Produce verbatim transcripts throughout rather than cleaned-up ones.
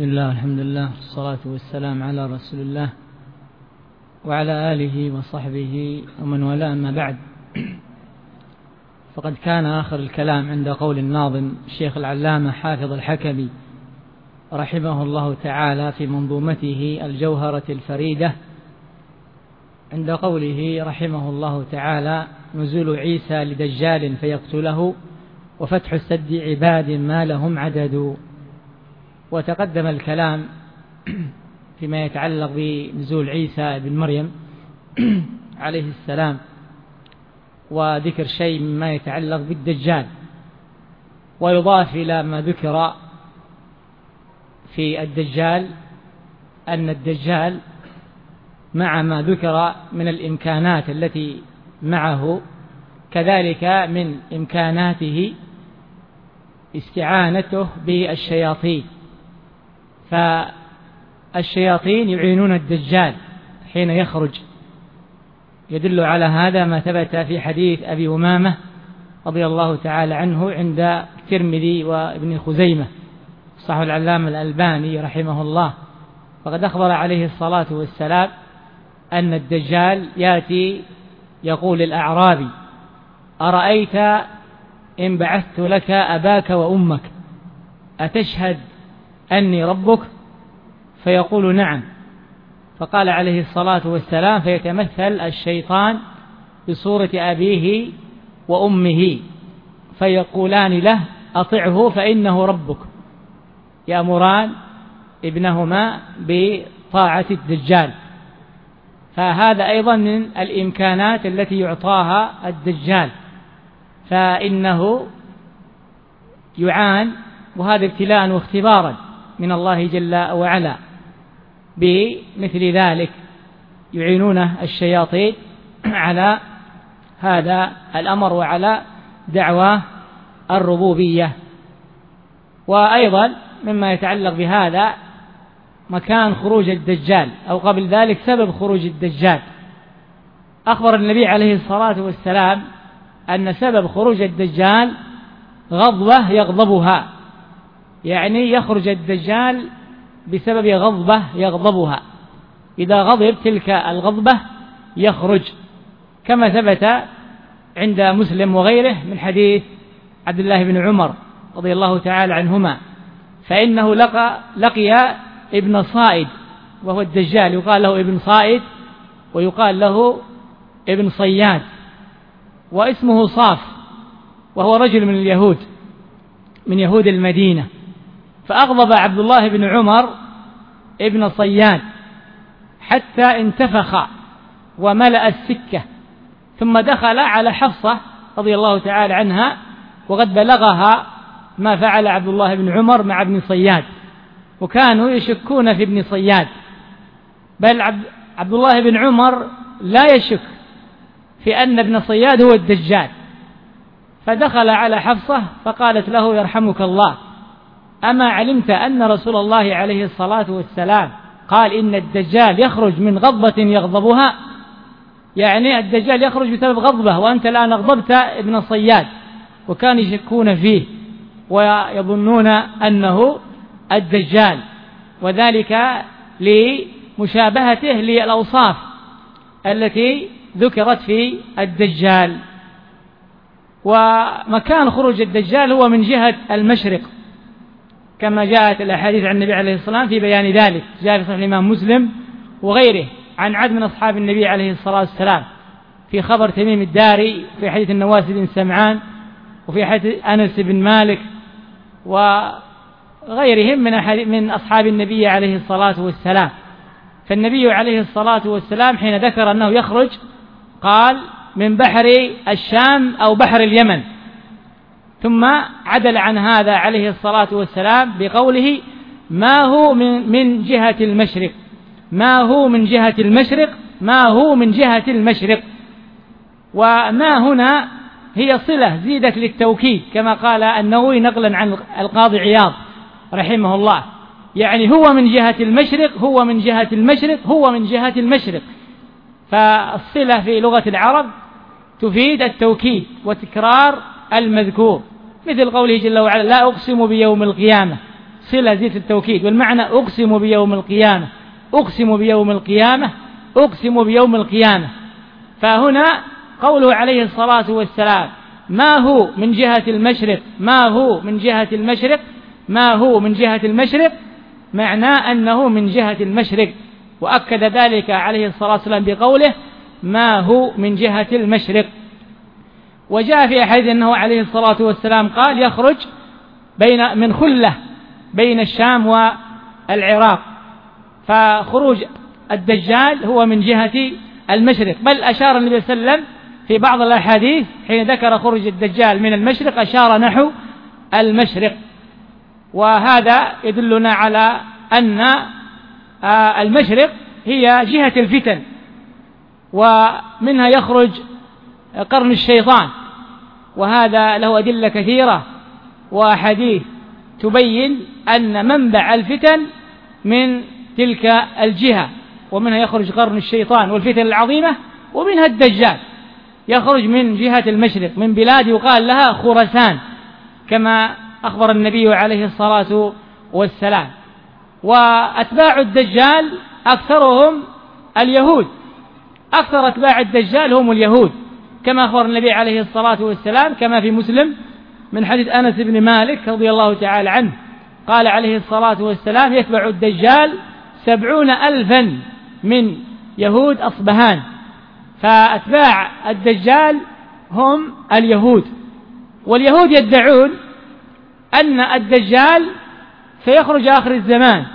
بسم الله والحمد لله والصلاة والسلام على رسول الله وعلى آله وصحبه ومن والاه، أما بعد. فقد كان آخر الكلام عند قول الناظم الشيخ العلامة حافظ الحكمي رحمه الله تعالى في منظومته الجوهرة الفريدة، عند قوله رحمه الله تعالى: نزول عيسى لدجال فيقتله وفتح السد عباد ما لهم عدد. وتقدم الكلام فيما يتعلق بنزول عيسى بن مريم عليه السلام، وذكر شيء مما يتعلق بالدجال، ويضاف إلى ما ذكر في الدجال أن الدجال مع ما ذكر من الإمكانات التي معه، كذلك من إمكاناته استعانته بالشياطين، فالشياطين يعينون الدجال حين يخرج. يدل على هذا ما ثبت في حديث أبي أمامة رضي الله تعالى عنه عند الترمذي وابن خزيمة، صحيح العلامة الألباني رحمه الله، فقد أخبر عليه الصلاة والسلام أن الدجال يأتي يقول الأعرابي: أرأيت إن بعثت لك أباك وأمك أتشهد أني ربك؟ فيقول: نعم. فقال عليه الصلاة والسلام: فيتمثل الشيطان بصورة أبيه وأمه فيقولان له: أطعه فإنه ربك، يأمران ابنهما بطاعة الدجال. فهذا أيضا من الإمكانات التي يعطاها الدجال، فإنه يعان، وهذا ابتلاء واختبارا من الله جل وعلا. بمثل ذلك يعينونه الشياطين على هذا الأمر وعلى دعوى الربوبية. وأيضا مما يتعلق بهذا مكان خروج الدجال، أو قبل ذلك سبب خروج الدجال. أخبر النبي عليه الصلاة والسلام أن سبب خروج الدجال غضبة يغضبها، يعني يخرج الدجال بسبب غضبة يغضبها، إذا غضب تلك الغضبة يخرج، كما ثبت عند مسلم وغيره من حديث عبد الله بن عمر رضي الله تعالى عنهما، فإنه لقى لقي ابن صائد، وهو الدجال، يقال له ابن صائد ويقال له ابن صياد، واسمه صاف، وهو رجل من اليهود من يهود المدينة. فأغضب عبد الله بن عمر ابن صياد حتى انتفخ وملأ السكة، ثم دخل على حفصة رضي الله تعالى عنها، وقد بلغها ما فعل عبد الله بن عمر مع ابن صياد، وكانوا يشكون في ابن صياد، بل عبد الله بن عمر لا يشك في أن ابن صياد هو الدجال. فدخل على حفصة فقالت له: يرحمك الله، أما علمت أن رسول الله عليه الصلاة والسلام قال إن الدجال يخرج من غضبة يغضبها؟ يعني الدجال يخرج بسبب غضبة، وأنت الآن أغضبت ابن صياد. وكانوا يشكون فيه ويظنون أنه الدجال، وذلك لمشابهته للأوصاف التي ذكرت في الدجال. ومكان خروج الدجال هو من جهة المشرق، كما جاءت الأحاديث عن النبي عليه الصلاة والسلام في بيان ذلك، جاء في صحيح الإمام مسلم وغيره عن عدد من أصحاب النبي عليه الصلاة والسلام، في خبر تميم الداري، في حديث النواس بن سمعان، وفي حديث أنس بن مالك، وغيرهم من من أصحاب النبي عليه الصلاة والسلام. فالنبي عليه الصلاة والسلام حين ذكر أنه يخرج قال: من بحر الشام أو بحر اليمن، ثم عدل عن هذا عليه الصلاة والسلام بقوله: ما هو من, من جهة المشرق، ما هو من جهة المشرق، ما هو من جهة المشرق. وما هنا هي صلة زيدت للتوكيد، كما قال النووي نقلا عن القاضي عياض رحمه الله، يعني هو من جهة المشرق، هو من جهة المشرق، هو من جهة المشرق. فالصلة في لغة العرب تفيد التوكيد وتكرار المذكور، مثل قوله جل وعلا: لا أقسم بيوم القيامة، صلة زيت التوكيد، والمعنى أقسم بيوم القيامة، أقسم بيوم القيامة، أقسم بيوم القيامة. فهنا قوله عليه الصلاة والسلام ما هو من جهة المشرق، ما هو من جهة المشرق، ما هو من جهة المشرق، معناه أنه من جهة المشرق، وأكد ذلك عليه الصلاة والسلام بقوله ما هو من جهة المشرق. وجاء في أحاديث أنه عليه الصلاة والسلام قال يخرج بين من خلة بين الشام والعراق، فخروج الدجال هو من جهة المشرق، بل أشار النبي صلى الله عليه وسلم في بعض الأحاديث حين ذكر خروج الدجال من المشرق أشار نحو المشرق. وهذا يدلنا على أن المشرق هي جهة الفتن، ومنها يخرج قرن الشيطان، وهذا له أدلة كثيرة وأحاديث تبين أن منبع الفتن من تلك الجهة، ومنها يخرج قرن الشيطان والفتن العظيمة، ومنها الدجال يخرج من جهة المشرق من بلاد يقال لها خراسان كما أخبر النبي عليه الصلاة والسلام. وأتباع الدجال أكثرهم اليهود، أكثر أتباع الدجال هم اليهود كما أخبر النبي عليه الصلاة والسلام كما في مسلم من حديث أنس بن مالك رضي الله تعالى عنه قال عليه الصلاة والسلام يتبع الدجال سبعون ألفا من يهود أصبهان. فأتباع الدجال هم اليهود، واليهود يدعون أن الدجال سيخرج آخر الزمان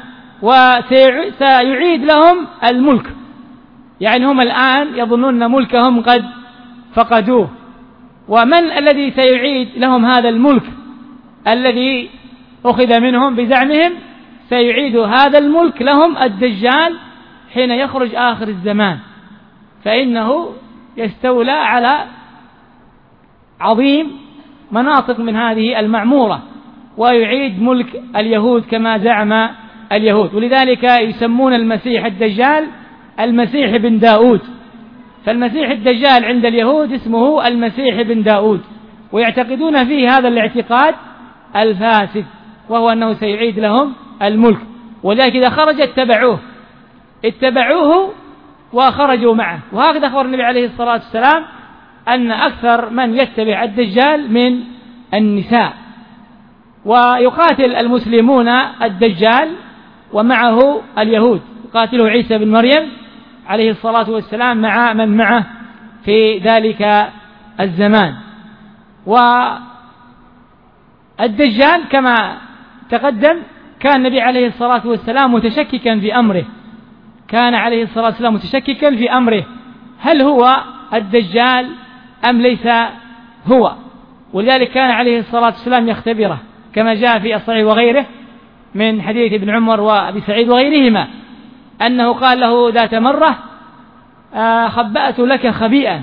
وسيعيد لهم الملك، يعني هم الآن يظنون ملكهم قد فقدوه، ومن الذي سيعيد لهم هذا الملك الذي أخذ منهم بزعمهم؟ سيعيد هذا الملك لهم الدجال حين يخرج آخر الزمان، فإنه يستولى على عظيم مناطق من هذه المعمورة ويعيد ملك اليهود كما زعم اليهود. ولذلك يسمون المسيح الدجال المسيح بن داود، فالمسيح الدجال عند اليهود اسمه المسيح بن داود، ويعتقدون فيه هذا الاعتقاد الفاسد، وهو أنه سيعيد لهم الملك. ولذلك إذا خرج اتبعوه اتبعوه وخرجوا معه. وهكذا أخبر النبي عليه الصلاة والسلام أن أكثر من يتبع الدجال من النساء. ويقاتل المسلمون الدجال ومعه اليهود، يقاتله عيسى بن مريم عليه الصلاة والسلام مع من معه في ذلك الزمان. والدجال كما تقدم كان النبي عليه الصلاة والسلام متشككا في أمره، كان عليه الصلاة والسلام متشككا في أمره هل هو الدجال أم ليس هو، ولذلك كان عليه الصلاة والسلام يختبره كما جاء في الصحيح وغيره من حديث ابن عمر وأبي سعيد وغيرهما أنه قال له ذات مرة خبأت لك خبيئا،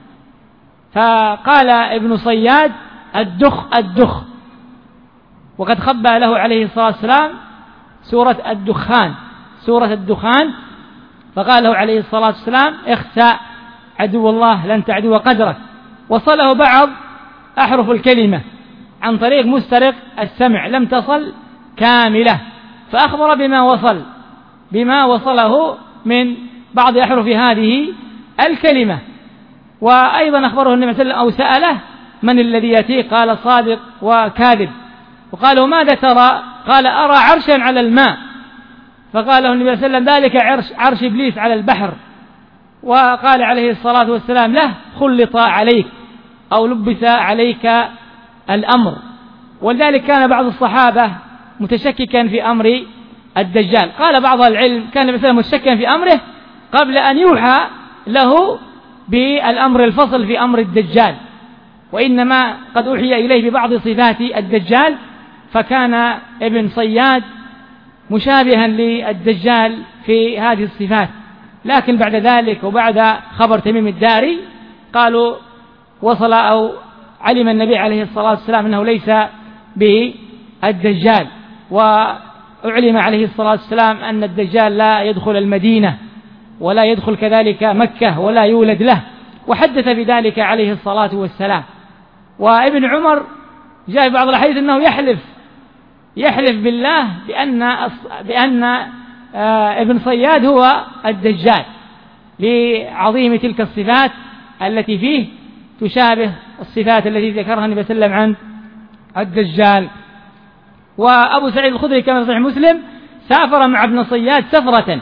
فقال ابن صياد الدخ الدخ، وقد خبأ له عليه الصلاة والسلام سورة الدخان سورة الدخان، فقال له عليه الصلاة والسلام اخسأ عدو الله لن تعدو قدرك. وصله بعض أحرف الكلمة عن طريق مسترق السمع لم تصل كاملة، فأخبر بما وصل بما وصله من بعض أحرف هذه الكلمة. وأيضا أخبره النبي صلى الله عليه وسلم أو سأله من الذي يأتيه؟ قال صادق وكاذب. وقالوا ماذا ترى؟ قال أرى عرشا على الماء، فقال له النبي صلى الله عليه وسلم ذلك عرش, عرش إبليس على البحر. وقال عليه الصلاة والسلام له خلط عليك أو لبس عليك الأمر. ولذلك كان بعض الصحابة متشككا في أمر الدجال. قال بعض العلم كان النبي صلى الله عليه وسلم متشككا في أمره قبل أن يوحى له بالأمر الفصل في أمر الدجال، وإنما قد أوحي إليه ببعض صفات الدجال، فكان ابن صياد مشابها للدجال في هذه الصفات. لكن بعد ذلك وبعد خبر تميم الداري قالوا وصل أو علم النبي عليه الصلاة والسلام أنه ليس بالدجال، وأعلم عليه الصلاة والسلام أن الدجال لا يدخل المدينة ولا يدخل كذلك مكة ولا يولد له، وحدث بذلك عليه الصلاة والسلام. وابن عمر جاء في بعض الحديث أنه يحلف يحلف بالله بأن بأن ابن صياد هو الدجال لعظيم تلك الصفات التي فيه تشابه الصفات التي ذكرها النبي صلى الله عليه وسلم عن الدجال. وأبو سعيد الخدري كما في صحيح مسلم سافر مع ابن صياد سفرة،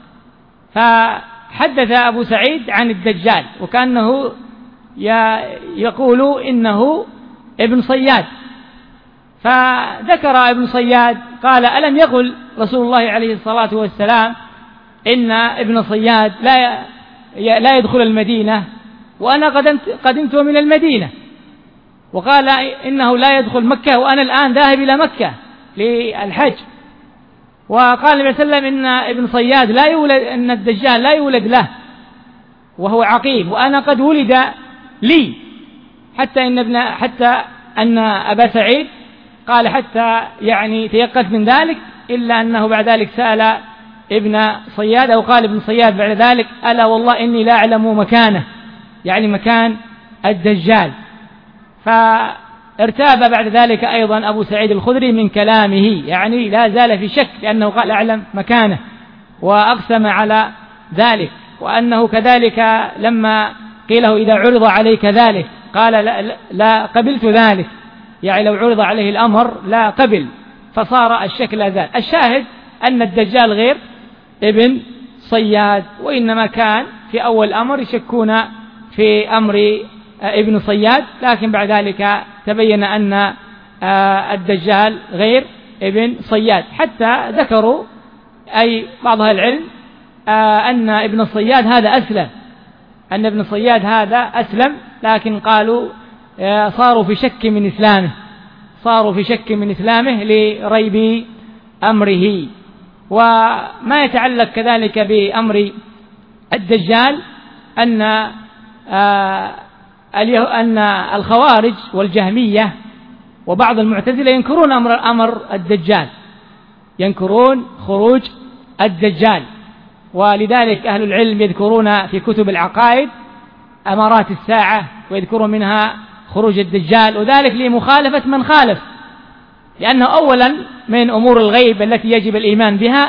فحدث أبو سعيد عن الدجال وكأنه يقول إنه ابن صياد، فذكر ابن صياد قال: ألم يقل رسول الله عليه الصلاة والسلام إن ابن صياد لا لا يدخل المدينة وأنا قدمت من المدينة، وقال إنه لا يدخل مكة وأنا الآن ذاهب إلى مكة للحج، وقال النبي صلى الله عليه وسلم إن ابن صياد لا يولد، إن الدجال لا يولد له وهو عقيم وأنا قد ولد لي، حتى إن ابن حتى أن أبا سعيد قال حتى يعني تيقظ من ذلك، إلا أنه بعد ذلك سأل ابن صياد أو قال ابن صياد بعد ذلك: ألا والله إني لا أعلم مكانه، يعني مكان الدجال. فارتاب بعد ذلك أيضا أبو سعيد الخدري من كلامه، يعني لا زال في شك لأنه قال أعلم مكانه وأقسم على ذلك، وأنه كذلك لما قيل له: إذا عرض عليك ذلك، قال: لا, لا قبلت ذلك، يعني لو عرض عليه الأمر لا قبل، فصار الشك لا زال. الشاهد أن الدجال غير ابن صياد، وإنما كان في أول الأمر يشكون في أمر ابن صياد، لكن بعد ذلك تبين أن الدجال غير ابن صياد، حتى ذكروا أي بعض أهل العلم أن ابن صياد هذا أسلم، أن ابن صياد هذا أسلم، لكن قالوا صاروا في شك من إسلامه، صاروا في شك من إسلامه لريب أمره. وما يتعلق كذلك بأمر الدجال أن أن الخوارج والجهمية وبعض المعتزلة ينكرون أمر أمر الدجال، ينكرون خروج الدجال، ولذلك أهل العلم يذكرون في كتب العقائد أمارات الساعة ويذكرون منها خروج الدجال، وذلك لمخالفة من خالف، لأنه أولا من أمور الغيب التي يجب الإيمان بها،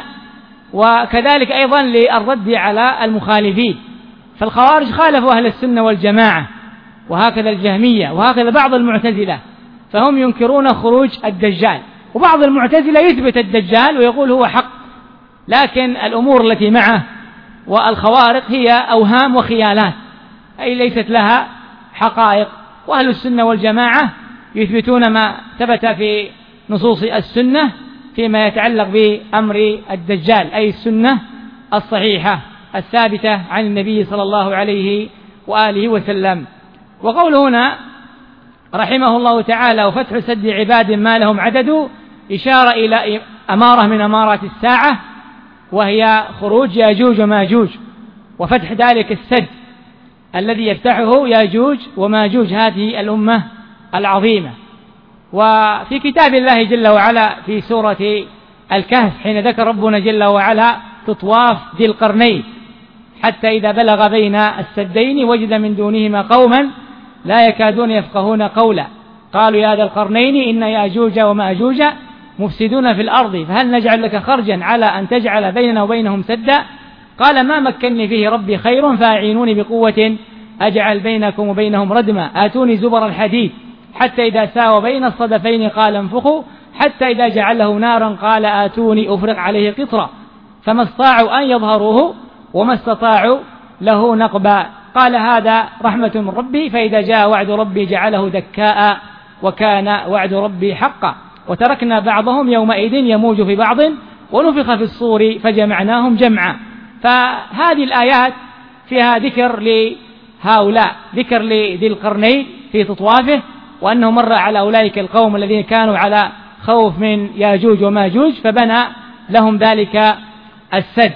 وكذلك أيضا للرد على المخالفين. فالخوارج خالفوا أهل السنة والجماعة، وهكذا الجهمية، وهكذا بعض المعتزلة، فهم ينكرون خروج الدجال، وبعض المعتزلة يثبت الدجال ويقول هو حق، لكن الأمور التي معه والخوارق هي أوهام وخيالات، أي ليست لها حقائق. وأهل السنة والجماعة يثبتون ما ثبت في نصوص السنة فيما يتعلق بأمر الدجال، أي السنة الصحيحة الثابتة عن النبي صلى الله عليه وآله وسلم. وقول هنا رحمه الله تعالى: وفتح سد عباد ما لهم عدد، إشارة إلى أمارة من أمارات الساعة، وهي خروج ياجوج وماجوج، وفتح ذلك السد الذي يفتحه ياجوج وماجوج هذه الأمة العظيمة. وفي كتاب الله جل وعلا في سورة الكهف حين ذكر ربنا جل وعلا تطواف ذي القرنين حتى إذا بلغ بين السدين وجد من دونهما قوما لا يكادون يفقهون قولا قالوا يا ذا القرنين إن ياجوج وماجوج مفسدون في الأرض فهل نجعل لك خرجا على أن تجعل بيننا وبينهم سدا قال ما مكنني فيه ربي خير فأعينوني بقوة أجعل بينكم وبينهم ردما آتوني زبر الحديد حتى إذا ساوى بين الصدفين قال انفخوا حتى إذا جعله نارا قال آتوني أفرغ عليه قطرا فما استطاعوا أن يظهروه وما استطاعوا له نقبا قال هذا رحمة من ربي فإذا جاء وعد ربي جعله دكاء وكان وعد ربي حقا وتركنا بعضهم يومئذ يموج في بعض ونفخ في الصور فجمعناهم جمعا. فهذه الآيات فيها ذكر لهؤلاء، ذكر لذي القرنين في تطوافه وأنه مر على أولئك القوم الذين كانوا على خوف من ياجوج وماجوج فبنى لهم ذلك السد،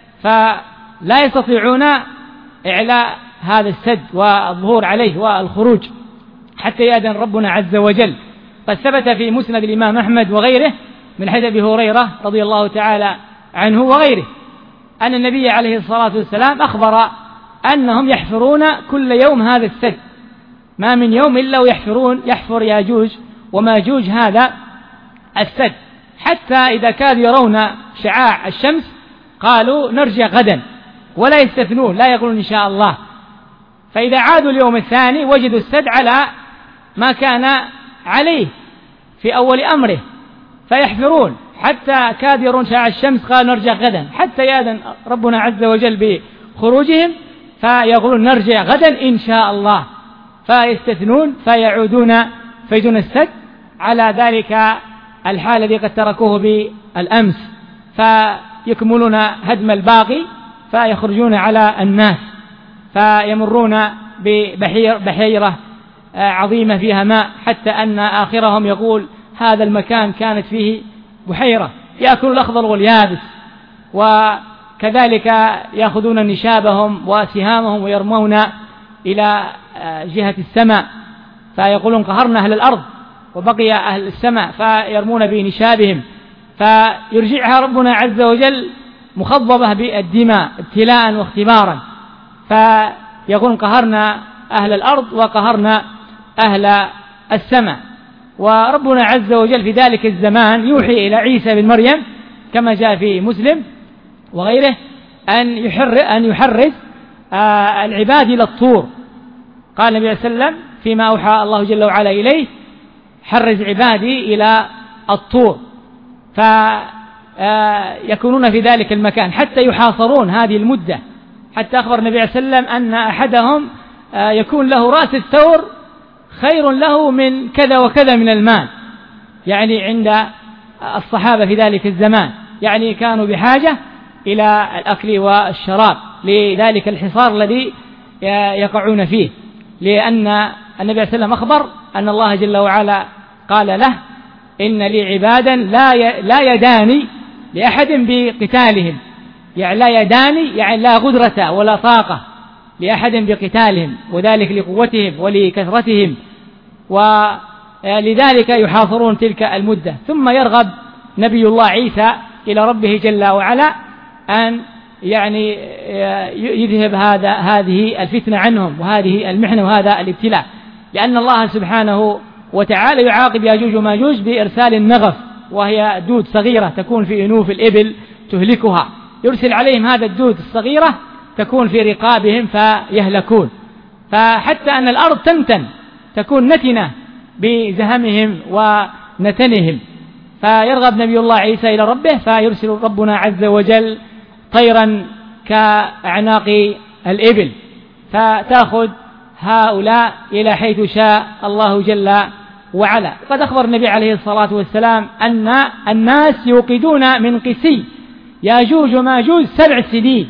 فلا يستطيعون إعلاء هذا السد والظهور عليه والخروج حتى يأذن ربنا عز وجل. قد ثبت في مسند الإمام أحمد وغيره من حديث أبي هريرة رضي الله تعالى عنه وغيره أن النبي عليه الصلاة والسلام أخبر أنهم يحفرون كل يوم هذا السد، ما من يوم إلا ويحفرون يحفر ياجوج وماجوج هذا السد، حتى إذا كانوا يرون شعاع الشمس قالوا نرجع غدا، ولا يستثنون، لا يقولون إن شاء الله. فإذا عادوا اليوم الثاني وجدوا السد على ما كان عليه في أول أمره، فيحفرون حتى كاد يرون شعاع الشمس قالوا نرجع غدا، حتى يأذن ربنا عز وجل بخروجهم فيقولون نرجع غدا إن شاء الله، فيستثنون فيعودون فيدون السد على ذلك الحال الذي قد تركوه بالأمس، فيكملون هدم الباقي فيخرجون على الناس، فيمرون ببحيرة عظيمة فيها ماء، حتى أن آخرهم يقول هذا المكان كانت فيه بحيرة، يأكل الأخضر واليابس، وكذلك يأخذون نشابهم وسهامهم ويرمون إلى جهة السماء، فيقولون قهرنا أهل الأرض وبقي أهل السماء، فيرمون بنشابهم، فيرجعها ربنا عز وجل مخضبة بالدماء ابتلاء واختبارا، فيقولون قهرنا أهل الأرض وقهرنا أهل السماء. وربنا عز وجل في ذلك الزمان يوحي إلى عيسى بن مريم كما جاء في مسلم وغيره أن يحرز, أن يحرز آه العباد إلى الطور. قال النبي صلى الله عليه وسلم فيما أوحى الله جل وعلا إليه حرز عبادي إلى الطور، فيكونون في ذلك المكان حتى يحاصرون هذه المدة، حتى أخبر النبي صلى الله عليه وسلم أن أحدهم يكون له رأس الثور خير له من كذا وكذا من المال، يعني عند الصحابة في ذلك الزمان، يعني كانوا بحاجة إلى الأكل والشراب لذلك الحصار الذي يقعون فيه، لأن النبي صلى الله عليه وسلم أخبر أن الله جل وعلا قال له إن لي عبادا لا يداني لأحد بقتالهم، يعني لا يداني يعني لا قدرة ولا طاقة لأحد بقتالهم، وذلك لقوتهم ولكثرتهم، ولذلك يحاصرون تلك المدة. ثم يرغب نبي الله عيسى إلى ربه جل وعلا أن يعني يذهب هذا هذه الفتنة عنهم وهذه المحنة وهذا الابتلاء، لأن الله سبحانه وتعالى يعاقب ياجوج وماجوج بإرسال النغف، وهي دود صغيرة تكون في أنوف الإبل تهلكها، يرسل عليهم هذا الدود الصغيرة تكون في رقابهم فيهلكون، فحتى أن الأرض تنتن تكون نتنة بزهمهم ونتنهم، فيرغب نبي الله عيسى إلى ربه فيرسل ربنا عز وجل طيرا كأعناق الإبل فتأخذ هؤلاء إلى حيث شاء الله جل وعلا. قد أخبر النبي عليه الصلاة والسلام أن الناس يوقدون من قسي ياجوج وماجوج سبع سنين،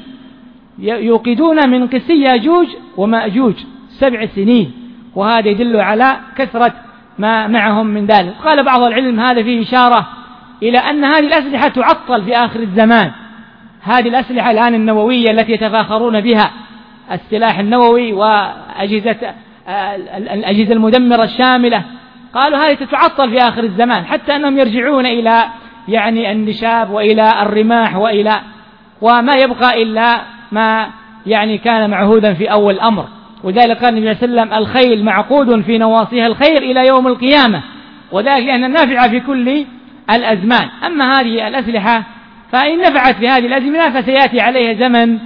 يوقدون من قسي ياجوج وماجوج سبع سنين، وهذا يدل على كثرة ما معهم من ذلك. قال بعض العلم هذا فيه إشارة إلى أن هذه الأسلحة تعطل في آخر الزمان، هذه الأسلحة الآن النووية التي يتفاخرون بها، السلاح النووي وأجهزة الأجهزة المدمرة الشاملة، قالوا هذه تتعطل في آخر الزمان، حتى أنهم يرجعون إلى يعني النشاب وإلى الرماح وإلى وما يبقى إلا ما يعني كان معهودا في أول الأمر. وذلك قال النبي صلى الله عليه وسلم الخيل معقود في نواصيها الخير إلى يوم القيامة، وذلك لأن النافعة في كل الأزمان. أما هذه الأسلحة فإن نفعت في هذه الأزمنة فسيأتي عليها زمن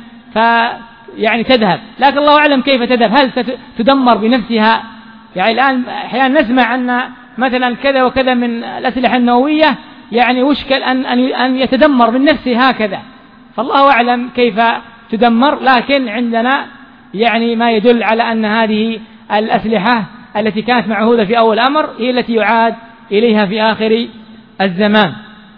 فيعني تذهب، لكن الله أعلم كيف تذهب، هل تدمر بنفسها؟ يعني الآن أحيانا نسمع أن مثلا كذا وكذا من الأسلحة النووية يعني وشكل أن أن يتدمر من نفسه هكذا، فالله أعلم كيف تدمر، لكن عندنا يعني ما يدل على أن هذه الأسلحة التي كانت معهودة في أول الأمر هي التي يعاد إليها في آخر الزمان.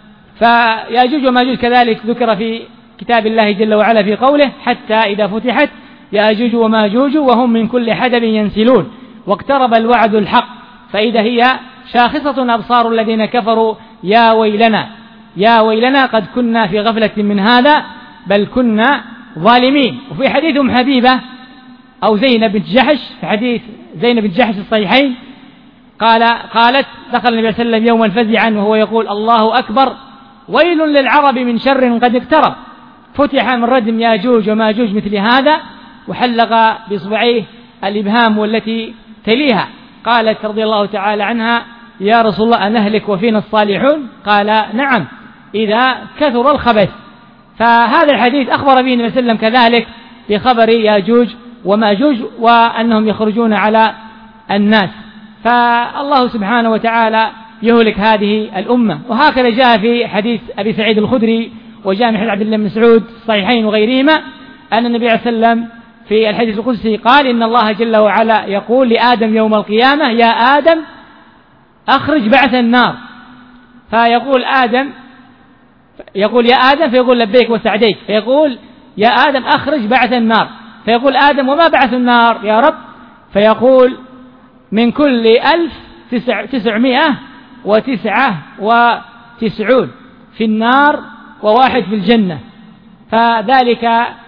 فياجوج وماجوج كذلك ذكر في كتاب الله جل وعلا في قوله حتى إذا فتحت ياجوج وماجوج وهم من كل حدب ينسلون واقترب الوعد الحق فإذا هي شاخصة أبصار الذين كفروا يا ويلنا يا ويلنا قد كنا في غفلة من هذا بل كنا ظالمين. وفي حديث أم حبيبة أو زينب بنت جحش، في حديث زينب بنت جحش الصحيحين قال قالت دخل النبي صلى الله عليه وسلم يوما فزعا وهو يقول الله أكبر ويل للعرب من شر قد اقترب، فتح من ردم ياجوج وماجوج مثل هذا، وحلق بإصبعيه الإبهام والتي تليها. قالت رضي الله تعالى عنها يا رسول الله أنهلك وفينا الصالحون؟ قال نعم إذا كثر الخبث. فهذا الحديث أخبر به النبي صلى الله عليه وسلم كذلك بخبر ياجوج وماجوج وأنهم يخرجون على الناس، فالله سبحانه وتعالى يهلك هذه الأمة. وهكذا جاء في حديث أبي سعيد الخدري وجاء من حديث عبد الله بن مسعود الصحيحين وغيرهما أن النبي عليه الصلاة والسلام في الحديث القدسي قال إن الله جل وعلا يقول لآدم يوم القيامة يا آدم أخرج بعث النار، فيقول آدم يقول يا آدم فيقول لبيك وسعديك، فيقول يا آدم أخرج بعث النار، فيقول آدم وما بعث النار يا رب؟ فيقول من كل ألف تسع تسعمائة وتسعة وتسعون في النار وواحد في الجنة. فذلك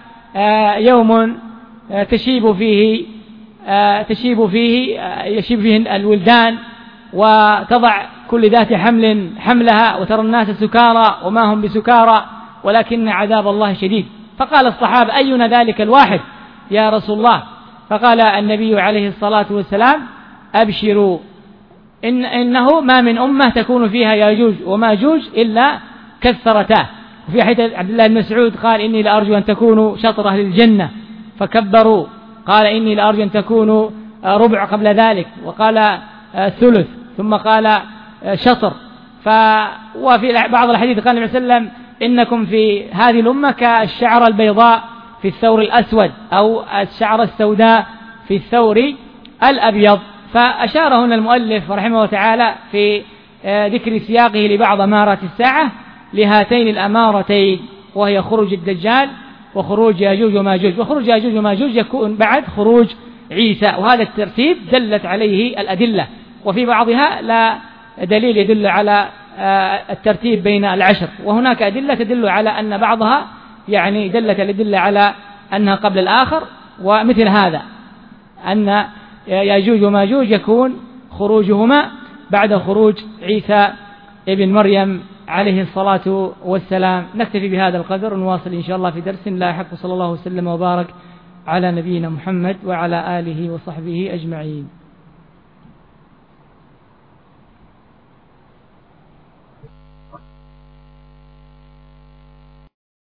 يوم تشيب فيه تشيب فيه يشيب فيه الولدان وتضع كل ذات حمل حملها وترى الناس سكارى وما هم بسكارى ولكن عذاب الله شديد. فقال الصحابة أينا ذلك الواحد يا رسول الله؟ فقال النبي عليه الصلاة والسلام أبشروا إن إنه ما من أمة تكون فيها ياجوج وماجوج إلا كثرتاه. وفي حديث عبد الله بن مسعود قال إني لأرجو أن تكونوا شطر أهل الجنة فكبروا، قال إني لأرجو أن تكونوا ربع قبل ذلك، وقال ثلث، ثم قال شطر. ف وفي بعض الحديث قال النبي صلى الله عليه وسلم إنكم في هذه الأمة كالشعرة البيضاء في الثور الأسود أو الشعرة السوداء في الثور الأبيض. فأشار هنا المؤلف رحمه الله تعالى في ذكر سياقه لبعض أمارات الساعة لهاتين الأمارتين، وهي خروج الدجال وخروج ياجوج وماجوج. وخروج ياجوج وماجوج يكون بعد خروج عيسى، وهذا الترتيب دلت عليه الأدلة، وفي بعضها لا دليل يدل على الترتيب بين العشر، وهناك أدلة تدل على أن بعضها يعني دلت الأدلة على أنها قبل الآخر. ومثل هذا أن ياجوج وماجوج يكون خروجهما بعد خروج عيسى ابن مريم عليه الصلاة والسلام. نكتفي بهذا القدر ونواصل إن شاء الله في درس لاحق. صلى الله وسلم وبارك على نبينا محمد وعلى آله وصحبه أجمعين.